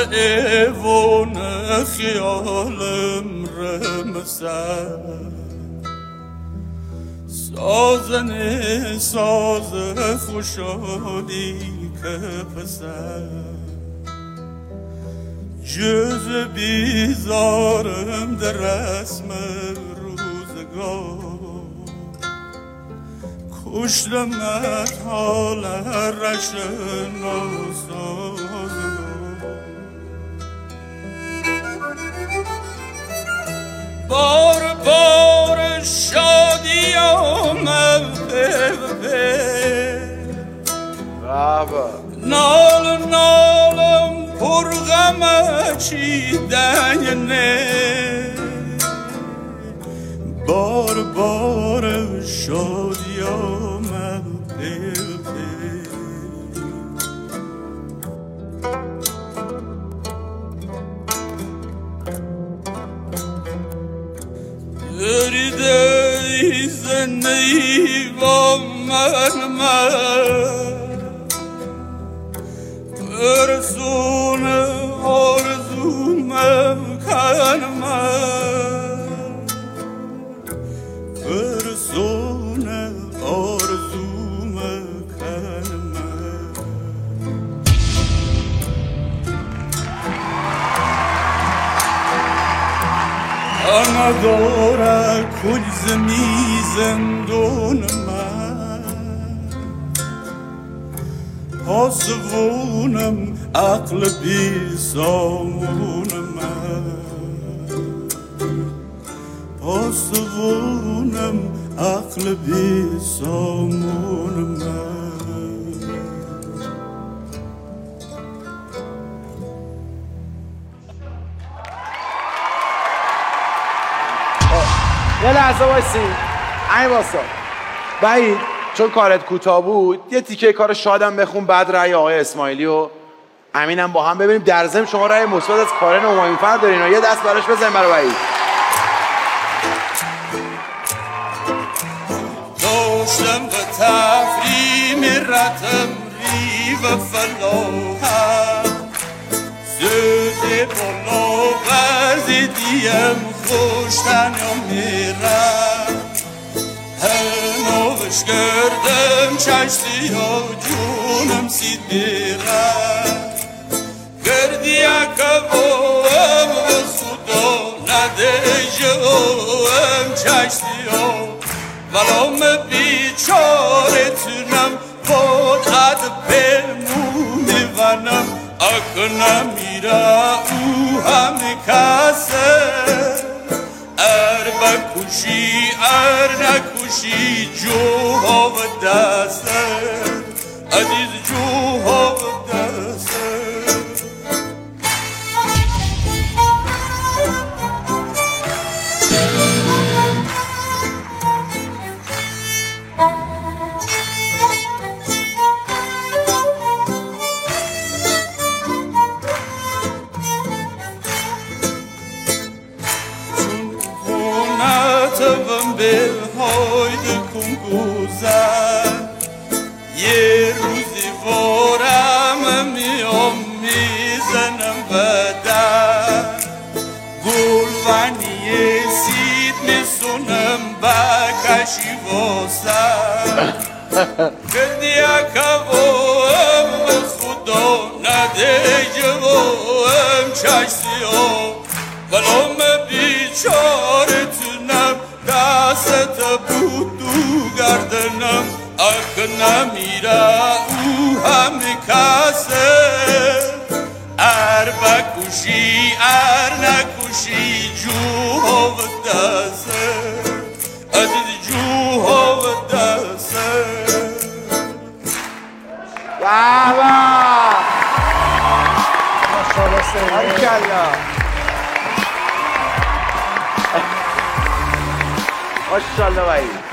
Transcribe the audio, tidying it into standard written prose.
ایوان خیالم رمسد سازن ساز خوشحالی که پسد جز بیزارم در رسم روزگار کشتمت حال رشن ناسازگار بار بار شادی آمد نال نالم پر غم چیدنه بار بار شادی آمد دریده ای زندگی با من برسون آرزومم کنم برسون آرزومم کنم نداره کل زمی زندون من پاسبونم عقل بی سامون من پاسبونم عقل بی سامون من یه لحظه وایسی این واسا بعید چون کارت کوتاه بود یه تیکه کار شادم بخون بعد رأی آقای اسماعیلی و امینم با هم ببینیم در ضمن شما رأی مثبت از کارن همایونفر دارین و یه دست براش بزنیم برای بعید داشتم به تفریم رتم ریو فلاحم زده بالا وزیدیم خوشتن یا میرم هنوش کردم چشتی ها جونم سید بیرم گردی اکبام و خدا نده جوام چشتی ها ولام بیچاره تونم با قد بمونی ونم اکنم میره او همه کسه بکوشی نکوشی جوها و دسته عزیز جوها و دسته به هایده کن گذر یه روزی وارم میام میزنم بدن گلونی سید میسونم بکشی واسم کردی اکوام خدا نده جوام چشتی ها ولام بیچاره تونم دست بود دو گردنم اگه نمیره او همه کسه بکوشی نکوشی جوها و دسته عزیز جوها و دسته بابا ماشاءالله سیدی ماشاءالله